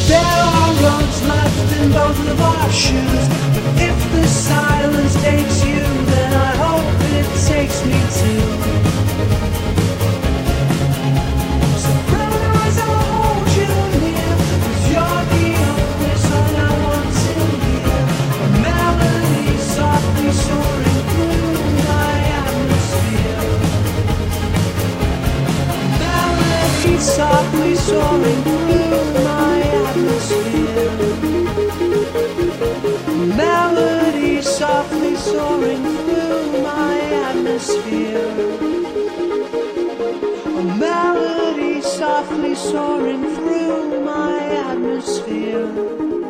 There are roads left in both of our shoes, but if the silence takes you, then I hope it takes me too. So close, I'll hold you near, 'cause you're the only song I want to hear. A melody softly soaring through my atmosphere. A melody softly soaring through my atmosphere. Melody softly soaring through my atmosphere. A melody softly soaring through my atmosphere.